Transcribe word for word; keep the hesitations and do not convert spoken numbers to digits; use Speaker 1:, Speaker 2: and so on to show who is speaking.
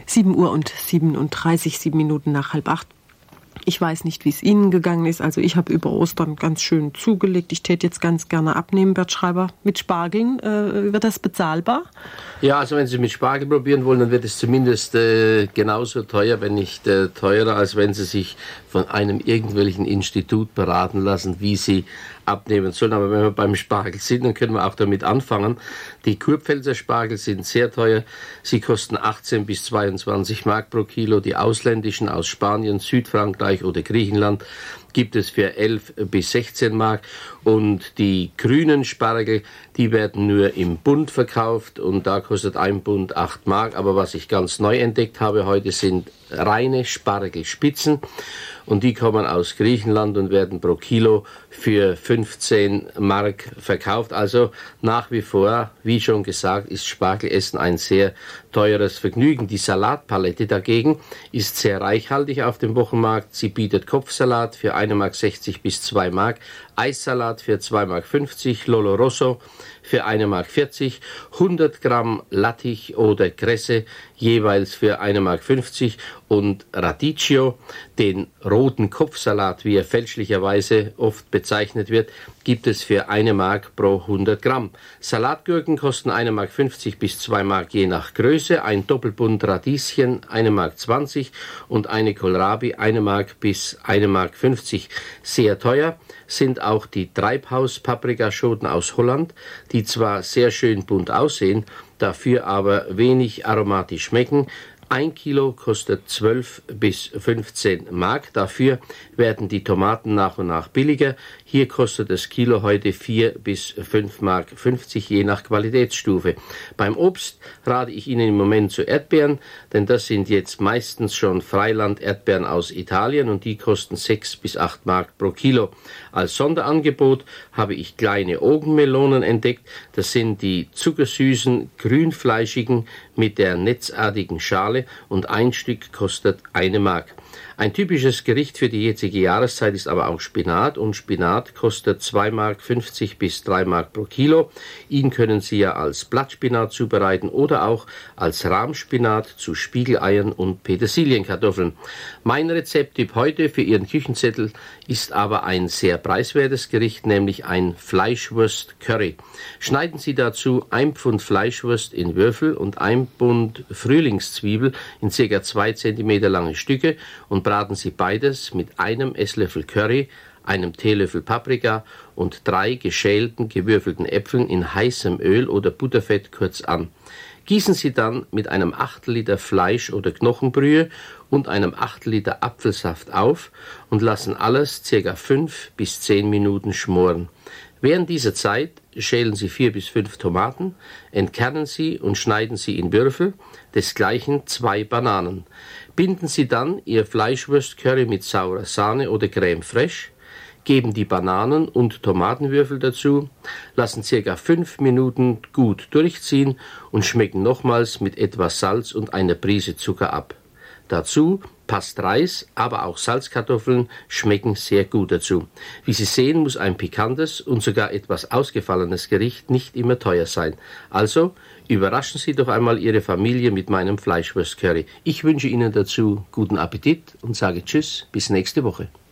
Speaker 1: sieben Uhr und siebenunddreißig, sieben Minuten nach halb acht. Ich weiß nicht, wie es Ihnen gegangen ist. Also ich habe über Ostern ganz schön zugelegt. Ich täte jetzt ganz gerne abnehmen, Bert Schreiber. Mit Spargeln, äh, wird das bezahlbar?
Speaker 2: Ja, also wenn Sie mit Spargel probieren wollen, dann wird es zumindest äh, genauso teuer, wenn nicht äh, teurer, als wenn Sie sich von einem irgendwelchen Institut beraten lassen, wie Sie abnehmen sollen. Aber wenn wir beim Spargel sind, dann können wir auch damit anfangen. Die Kurpfälzer Spargel sind sehr teuer. Sie kosten achtzehn bis zweiundzwanzig Mark pro Kilo. Die ausländischen aus Spanien, Südfrankreich oder Griechenland gibt es für elf bis sechzehn Mark. Und die grünen Spargel, die werden nur im Bund verkauft und da kostet ein Bund acht Mark. Aber was ich ganz neu entdeckt habe heute, sind reine Spargelspitzen. Und die kommen aus Griechenland und werden pro Kilo für fünfzehn Mark verkauft. Also nach wie vor, wie schon gesagt, ist Spargelessen ein sehr teures Vergnügen. Die Salatpalette dagegen ist sehr reichhaltig auf dem Wochenmarkt. Sie bietet Kopfsalat für eine Mark sechzig bis zwei Mark, Eissalat für zwei Mark fünfzig, Lolo Rosso für eine Mark vierzig, hundert Gramm Lattich oder Kresse jeweils für eine Mark fünfzig und Radicchio, den roten Kopfsalat, wie er fälschlicherweise oft bezeichnet wird, gibt es für eine Mark pro hundert Gramm. Salatgurken kosten eine Mark fünfzig bis zwei Mark je nach Größe, ein Doppelbund Radieschen eine Mark zwanzig und eine Kohlrabi eine Mark bis eine Mark fünfzig. Sehr teuer sind auch die Treibhaus-Paprikaschoten aus Holland, die zwar sehr schön bunt aussehen, dafür aber wenig aromatisch schmecken. Ein Kilo kostet zwölf bis fünfzehn Mark. Dafür werden die Tomaten nach und nach billiger. Hier kostet das Kilo heute vier bis fünf Mark fünfzig, je nach Qualitätsstufe. Beim Obst rate ich Ihnen im Moment zu Erdbeeren, denn das sind jetzt meistens schon Freiland-Erdbeeren aus Italien und die kosten sechs bis acht Mark pro Kilo. Als Sonderangebot habe ich kleine Augenmelonen entdeckt. Das sind die zuckersüßen, grünfleischigen mit der netzartigen Schale und ein Stück kostet eine Mark. Ein typisches Gericht für die jetzige Jahreszeit ist aber auch Spinat und Spinat kostet zwei Mark fünfzig bis drei Mark pro Kilo. Ihn können Sie ja als Blattspinat zubereiten oder auch als Rahmspinat zu Spiegeleiern und Petersilienkartoffeln. Mein Rezepttipp heute für Ihren Küchenzettel ist aber ein sehr preiswertes Gericht, nämlich ein Fleischwurst-Curry. Schneiden Sie dazu ein Pfund Fleischwurst in Würfel und ein Pfund Frühlingszwiebel in ca. zwei Zentimeter lange Stücke und braten Sie beides mit einem Esslöffel Curry, einem Teelöffel Paprika und drei geschälten, gewürfelten Äpfeln in heißem Öl oder Butterfett kurz an. Gießen Sie dann mit einem Achtel Liter Fleisch- oder Knochenbrühe und einem Achtel Liter Apfelsaft auf und lassen alles ca. fünf bis zehn Minuten schmoren. Während dieser Zeit schälen Sie vier bis fünf Tomaten, entkernen sie und schneiden sie in Würfel, desgleichen zwei Bananen. Binden Sie dann Ihr Fleischwurst-Curry mit saurer Sahne oder Crème fraîche, geben die Bananen und Tomatenwürfel dazu, lassen ca. fünf Minuten gut durchziehen und schmecken nochmals mit etwas Salz und einer Prise Zucker ab. Dazu passt Reis, aber auch Salzkartoffeln schmecken sehr gut dazu. Wie Sie sehen, muss ein pikantes und sogar etwas ausgefallenes Gericht nicht immer teuer sein. Also überraschen Sie doch einmal Ihre Familie mit meinem Fleischwurst-Curry. Ich wünsche Ihnen dazu guten Appetit und sage Tschüss, bis nächste Woche.